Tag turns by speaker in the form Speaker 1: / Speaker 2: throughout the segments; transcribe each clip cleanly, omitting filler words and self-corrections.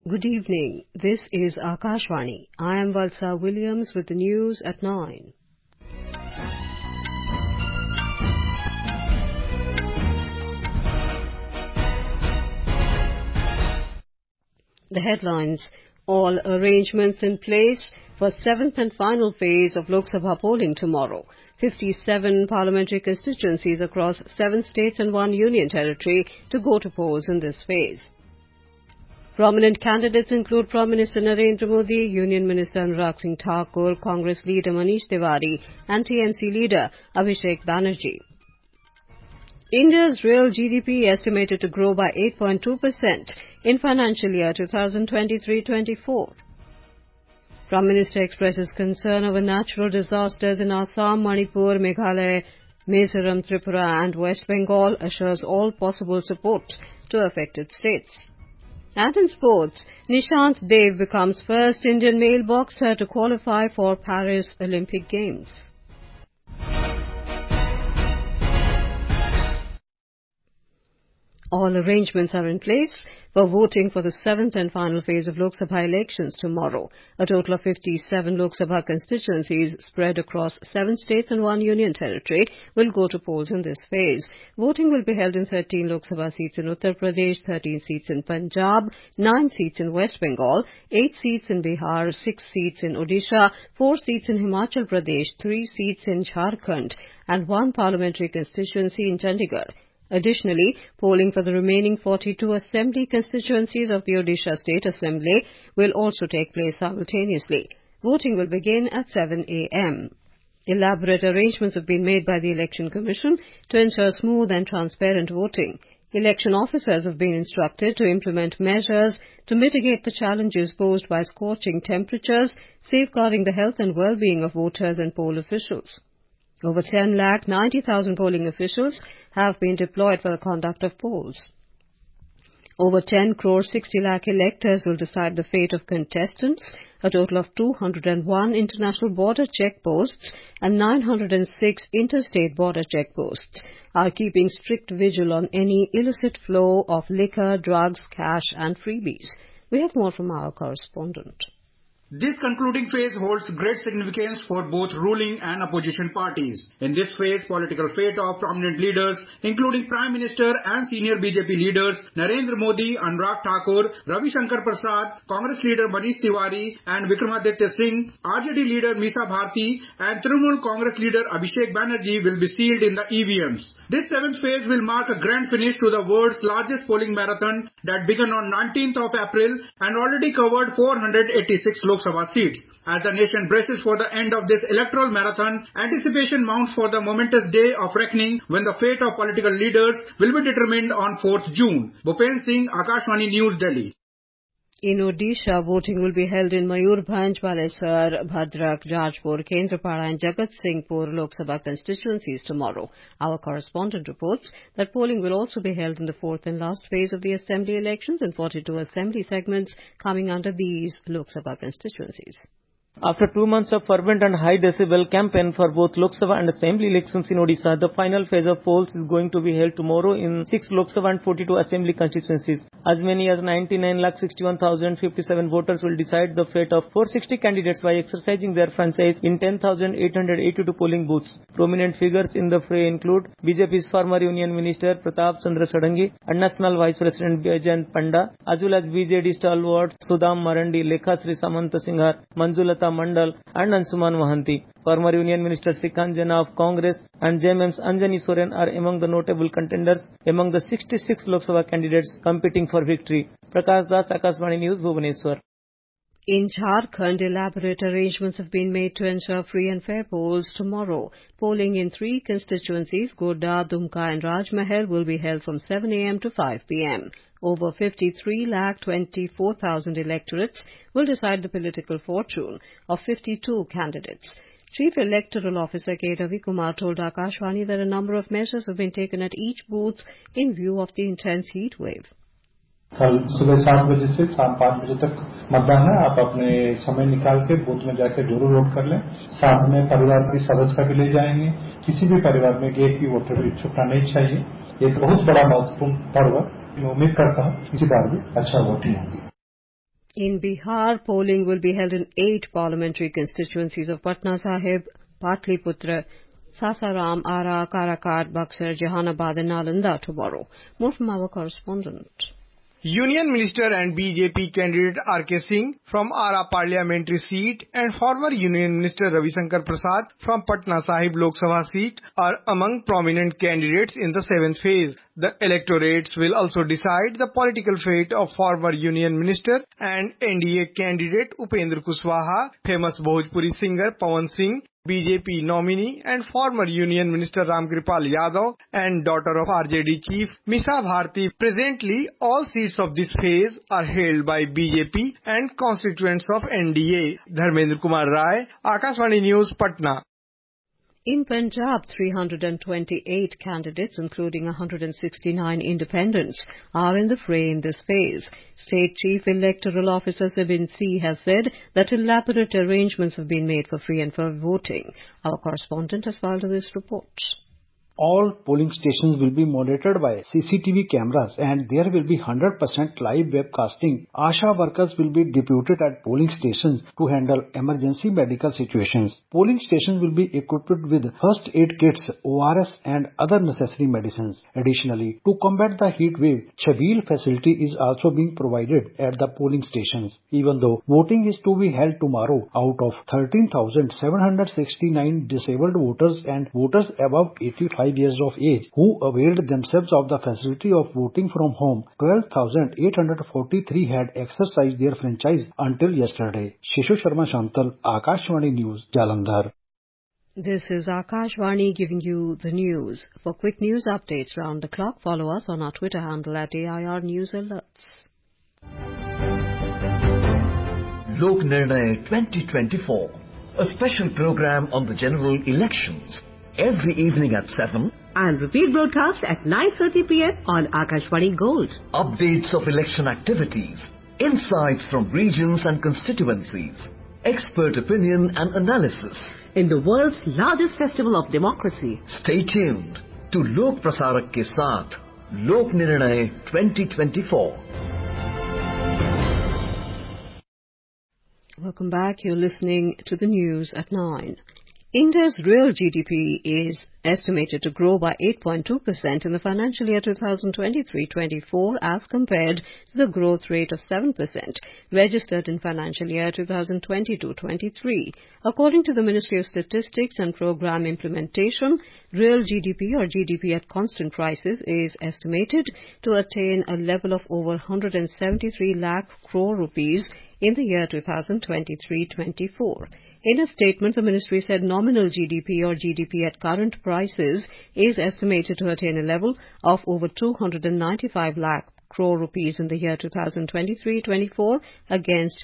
Speaker 1: Good evening. This is Akashvani. I am Valsa Williams with the news at 9. The headlines: all arrangements in place for 7th and final phase of Lok Sabha polling tomorrow. 57 parliamentary constituencies across 7 states and 1 union territory to go to polls in this phase. Prominent candidates include Prime Minister Narendra Modi, Union Minister Anurag Singh Thakur, Congress leader Manish Tiwari and TMC leader Abhishek Banerjee. India's real GDP estimated to grow by 8.2% in financial year 2023-24. Prime Minister expresses concern over natural disasters in Assam, Manipur, Meghalaya, Mizoram, Tripura and West Bengal, assures all possible support to affected states. And in sports, Nishant Dev becomes first Indian male boxer to qualify for Paris Olympic Games. All arrangements are in place for voting for the 7th and final phase of Lok Sabha elections tomorrow. A total of 57 Lok Sabha constituencies spread across 7 states and 1 union territory will go to polls in this phase. Voting will be held in 13 Lok Sabha seats in Uttar Pradesh, 13 seats in Punjab, 9 seats in West Bengal, 8 seats in Bihar, 6 seats in Odisha, 4 seats in Himachal Pradesh, 3 seats in Jharkhand and 1 parliamentary constituency in Chandigarh. Additionally, polling for the remaining 42 assembly constituencies of the Odisha State Assembly will also take place simultaneously. Voting will begin at 7 a.m. Elaborate arrangements have been made by the Election Commission to ensure smooth and transparent voting. Election officers have been instructed to implement measures to mitigate the challenges posed by scorching temperatures, safeguarding the health and well-being of voters and poll officials. Over 10,90,000 polling officials have been deployed for the conduct of polls. Over 10 crore 60 lakh electors will decide the fate of contestants. A total of 201 international border checkposts and 906 interstate border checkposts are keeping strict vigil on any illicit flow of liquor, drugs, cash and freebies. We have more from our correspondent.
Speaker 2: This concluding phase holds great significance for both ruling and opposition parties. In this phase, political fate of prominent leaders, including Prime Minister and senior BJP leaders Narendra Modi, Anurag Thakur, Ravi Shankar Prasad, Congress leader Manish Tiwari and Vikramaditya Singh, RJD leader Meesa Bharti and Trinamool Congress leader Abhishek Banerjee will be sealed in the EVMs. This 7th phase will mark a grand finish to the world's largest polling marathon that began on 19th of April and already covered 486 Lok Sabha seats. As the nation braces for the end of this electoral marathon, anticipation mounts for the momentous day of reckoning when the fate of political leaders will be determined on 4th June. Bhupen Singh, Akashvani News, Delhi.
Speaker 1: In Odisha, voting will be held in Mayurbhanj, Balesar, Bhadrak, Jajpur, Kendrapada and Jagat Singhpur Lok Sabha constituencies tomorrow. Our correspondent reports that polling will also be held in the 4th and last phase of the assembly elections in 42 assembly segments coming under these Lok Sabha constituencies.
Speaker 3: After 2 months of fervent and high decibel campaign for both Lok Sabha and Assembly elections in Odisha, the final phase of polls is going to be held tomorrow in 6 Lok Sabha and 42 Assembly constituencies. As many as 99,61,057 voters will decide the fate of 460 candidates by exercising their franchise in 10,882 polling booths. Prominent figures in the fray include BJP's former Union Minister Pratap Chandra Sadangi and National Vice President Bayjayant Panda, as well as BJD stalwarts Sudham Marandi, Lekhasri Samanta Singhar, Manjulata Mandal and Ansuman Mahanti. Former Union Minister Srikant Jena of Congress and JMM's Anjani Soren are among the notable contenders among the 66 Lok Sabha candidates competing for victory. Prakash Das, Akashvani News, Bhubaneswar.
Speaker 1: In Jharkhand, elaborate arrangements have been made to ensure free and fair polls tomorrow. Polling in 3 constituencies, Godda, Dumka and Rajmahal, will be held from 7 a.m. to 5 p.m. Over 53,24,000 electorates will decide the political fortune of 52 candidates. Chief Electoral Officer K. Ravi Kumar told Akashvani that a number of measures have been taken at each booth in view of the intense heat wave.
Speaker 4: कल सुबह 7 बजे से शाम 5 बजे तक मतदान है। आप अपने समय निकाल के बूथ में जाकर जरूर वोट कर लें। साथ में परिवार की सदस्य भी ले जाएंगे। किसी भी परिवार में एक भी वोटर भी छूटना नहीं चाहिए। एक बहुत बड़ा महत्वपूर्ण पर्व है। मैं उम्मीद करता हूँ इस बार भी अच्छा वोटिंग होगी।
Speaker 1: In Bihar, polling will be held in 8 parliamentary constituencies of Patna Sahib, Patliputra, Sasaram, Ara, Karakat, Buxar, Jehanabad and Nalanda tomorrow. More from our correspondent.
Speaker 5: Union Minister and BJP candidate R.K. Singh from Ara parliamentary seat and former Union Minister Ravi Shankar Prasad from Patna Sahib Lok Sabha seat are among prominent candidates in the 7th phase. The electorates will also decide the political fate of former Union Minister and NDA candidate Upendra Kushwaha, famous Bhojpuri singer Pawan Singh, BJP nominee and former Union Minister Ramkripal Yadav and daughter of RJD chief Misha Bharti. Presently, all seats of this phase are held by BJP and constituents of NDA. Dharmendra Kumar Rai, Akashvani News, Patna.
Speaker 1: In Punjab, 328 candidates, including 169 independents, are in the fray in this phase. State Chief Electoral Officer Sabin C has said that elaborate arrangements have been made for free and fair voting. Our correspondent has filed this report.
Speaker 6: All polling stations will be monitored by CCTV cameras and there will be 100% live webcasting. ASHA workers will be deputed at polling stations to handle emergency medical situations. Polling stations will be equipped with first aid kits, ORS and other necessary medicines. Additionally, to combat the heat wave, Chhabil facility is also being provided at the polling stations. Even though voting is to be held tomorrow, out of 13,769 disabled voters and voters above 85 years of age who availed themselves of the facility of voting from home, 12,843 had exercised their franchise until yesterday. Shishu Sharma Shantal, Akashvani News, Jalandhar.
Speaker 1: This is Akashvani giving you the news. For quick news updates round the clock, follow us on our Twitter handle at AIR News Alerts.
Speaker 7: Lok Nirnay 2024, a special program on the general elections. Every evening at 7
Speaker 8: and repeat broadcast at 9:30 p.m. on Akashvani Gold.
Speaker 7: Updates of election activities, insights from regions and constituencies, expert opinion and analysis
Speaker 8: in the world's largest festival of democracy.
Speaker 7: Stay tuned to Lok Prasarak ke saath, Lok Nirnay 2024.
Speaker 1: Welcome back. You're listening to the news at 9. India's real GDP is estimated to grow by 8.2% in the financial year 2023-24 as compared to the growth rate of 7% registered in financial year 2022-23. According to the Ministry of Statistics and Program Implementation, real GDP or GDP at constant prices is estimated to attain a level of over 173 lakh crore rupees in the year 2023-24. In a statement, the ministry said nominal GDP or GDP at current prices is estimated to attain a level of over 295 lakh crore rupees in the year 2023-24 against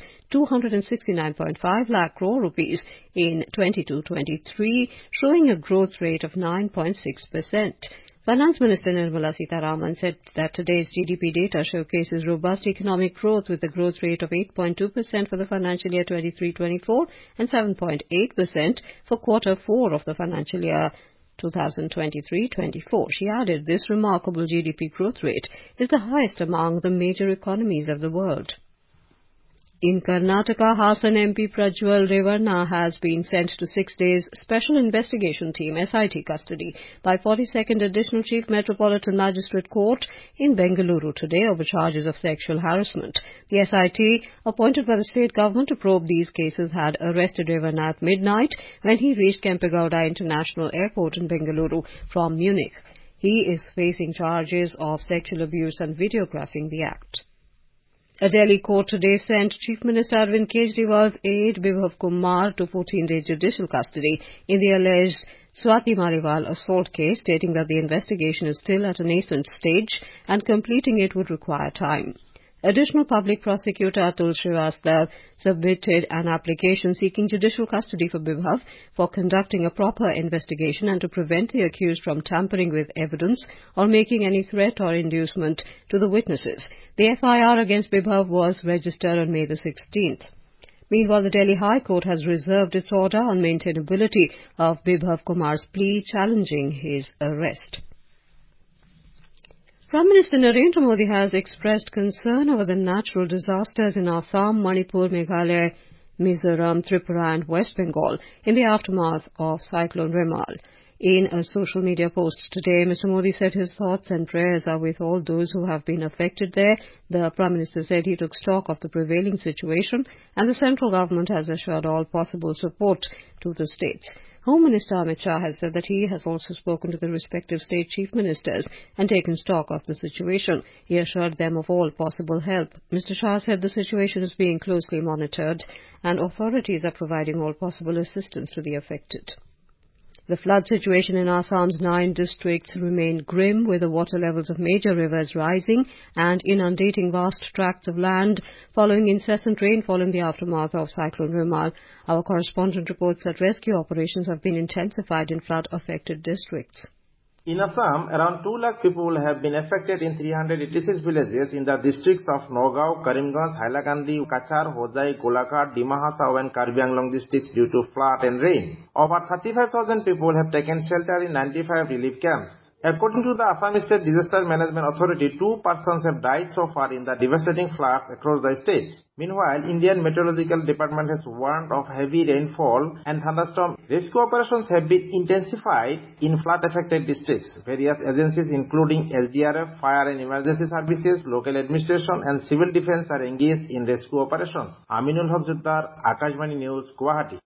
Speaker 1: 269.5 lakh crore rupees in 22-23, showing a growth rate of 9.6%. Finance Minister Nirmala Sitharaman said that today's GDP data showcases robust economic growth with a growth rate of 8.2% for the financial year 23-24 and 7.8% for quarter 4 of the financial year 2023-24. She added this remarkable GDP growth rate is the highest among the major economies of the world. In Karnataka, Hassan MP Prajwal Revarna has been sent to 6 days Special Investigation Team SIT custody by 42nd Additional Chief Metropolitan Magistrate Court in Bengaluru today over charges of sexual harassment. The SIT, appointed by the state government to probe these cases, had arrested Revarna at midnight when he reached Kempegowda International Airport in Bengaluru from Munich. He is facing charges of sexual abuse and videographing the act. A Delhi court today sent Chief Minister Arvind Kejriwal's aide Bibhav Kumar to 14-day judicial custody in the alleged Swati Maliwal assault case, stating that the investigation is still at a nascent stage and completing it would require time. Additional Public Prosecutor Atul Srivastava submitted an application seeking judicial custody for Bibhav for conducting a proper investigation and to prevent the accused from tampering with evidence or making any threat or inducement to the witnesses. The FIR against Bibhav was registered on May the 16th. Meanwhile, the Delhi High Court has reserved its order on maintainability of Bibhav Kumar's plea challenging his arrest. Prime Minister Narendra Modi has expressed concern over the natural disasters in Assam, Manipur, Meghalaya, Mizoram, Tripura and West Bengal in the aftermath of Cyclone Remal. In a social media post today, Mr. Modi said his thoughts and prayers are with all those who have been affected there. The Prime Minister said he took stock of the prevailing situation and the central government has assured all possible support to the states. Home Minister Amit Shah has said that he has also spoken to the respective state chief ministers and taken stock of the situation. He assured them of all possible help. Mr. Shah said the situation is being closely monitored and authorities are providing all possible assistance to the affected. The flood situation in Assam's 9 districts remain grim, with the water levels of major rivers rising and inundating vast tracts of land following incessant rainfall in the aftermath of Cyclone Remal. Our correspondent reports that rescue operations have been intensified in flood-affected districts.
Speaker 9: In Assam, around 2 lakh people have been affected in 386 villages in the districts of Nagaon, Karimganj, Hailakandi, Kachar, Hojai, Golaghat, Dima Hasao and Karbi Anglong districts due to flood and rain. Over 35,000 people have taken shelter in 95 relief camps. According to the Assam State Disaster Management Authority, 2 persons have died so far in the devastating floods across the state. Meanwhile, Indian Meteorological Department has warned of heavy rainfall and thunderstorm. Rescue operations have been intensified in flood-affected districts. Various agencies including SDRF, Fire and Emergency Services, local administration and civil defense are engaged in rescue operations. Aminul Haq Juddar, Akashvani News, Guwahati.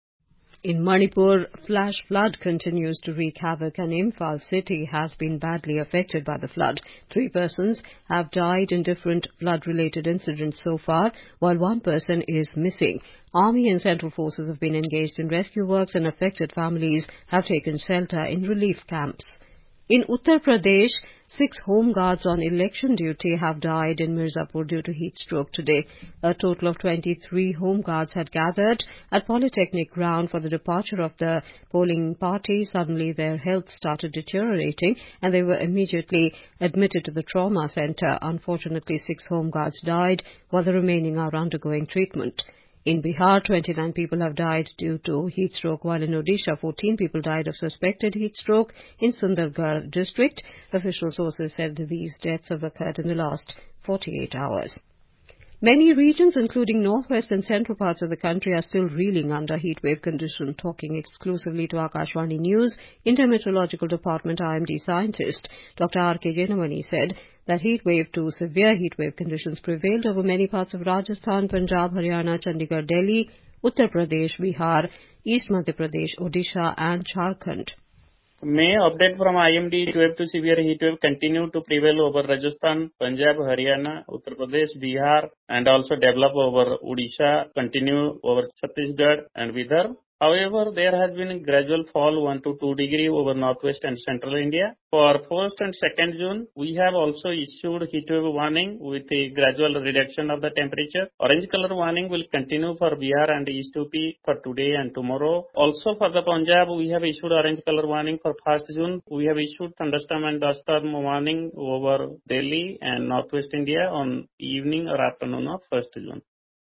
Speaker 1: In Manipur, flash flood continues to wreak havoc and Imphal city has been badly affected by the flood. 3 persons have died in different flood-related incidents so far, while 1 person is missing. Army and central forces have been engaged in rescue works and affected families have taken shelter in relief camps. In Uttar Pradesh, 6 home guards on election duty have died in Mirzapur due to heat stroke today. A total of 23 home guards had gathered at Polytechnic ground for the departure of the polling party. Suddenly their health started deteriorating and they were immediately admitted to the trauma center. Unfortunately, 6 home guards died while the remaining are undergoing treatment. In Bihar, 29 people have died due to heat stroke, while in Odisha, 14 people died of suspected heat stroke in Sundargarh district. Official sources said these deaths have occurred in the last 48 hours. Many regions, including northwest and central parts of the country, are still reeling under heatwave conditions. Talking exclusively to Akashvani News, Intermeteorological Department IMD scientist Dr. R.K. Jenamani said that heatwave to severe heatwave conditions prevailed over many parts of Rajasthan, Punjab, Haryana, Chandigarh, Delhi, Uttar Pradesh, Bihar, East Madhya Pradesh, Odisha and Jharkhand.
Speaker 10: May update from IMD, heatwave to severe heatwave continue to prevail over Rajasthan, Punjab, Haryana, Uttar Pradesh, Bihar and also develop over Odisha, continue over Chhattisgarh and Vidarbha. However, there has been a gradual fall 1 to 2 degree over northwest and central India. For 1st and 2nd June, we have also issued heatwave warning with a gradual reduction of the temperature. Orange color warning will continue for Bihar and East UP for today and tomorrow. Also for the Punjab, we have issued orange color warning for 1st June. We have issued thunderstorm and dust storm warning over Delhi and northwest India on evening or afternoon of 1st June.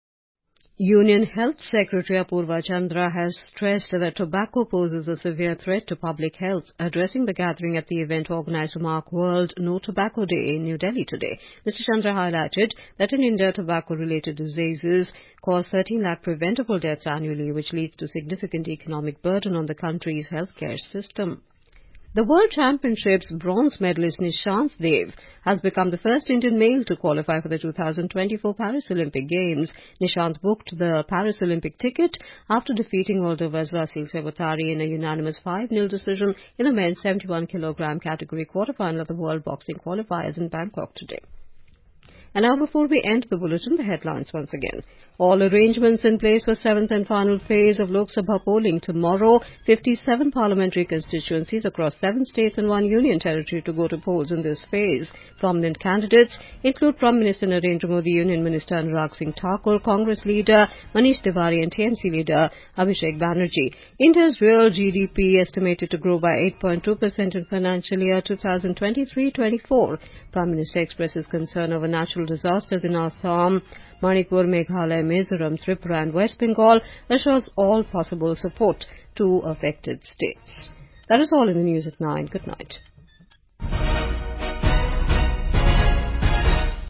Speaker 1: Union Health Secretary Apurva Chandra has stressed that tobacco poses a severe threat to public health. Addressing the gathering at the event organized to mark World No Tobacco Day in New Delhi today, Mr. Chandra highlighted that in India, tobacco-related diseases cause 13 lakh preventable deaths annually, which leads to significant economic burden on the country's healthcare system. The World Championships bronze medalist Nishant Dev has become the first Indian male to qualify for the 2024 Paris Olympic Games. Nishant booked the Paris Olympic ticket after defeating Moldova's Vasil Sebotari in a unanimous 5-0 decision in the men's 71 kg category quarterfinal of the World Boxing Qualifiers in Bangkok today. And now, before we end the bulletin, the headlines once again. All arrangements in place for 7th and final phase of Lok Sabha polling tomorrow. 57 parliamentary constituencies across 7 states and 1 union territory to go to polls in this phase. Prominent candidates include Prime Minister Narendra Modi, Union Minister Anurag Singh Thakur, Congress leader Manish Tiwari and TMC leader Abhishek Banerjee. India's real GDP estimated to grow by 8.2% in financial year 2023-24. Prime Minister expresses concern over natural disasters in Assam, Manipur, Meghalaya, Mizoram, Tripura and West Bengal, assures all possible support to affected states. That is all in the news at 9. Good night.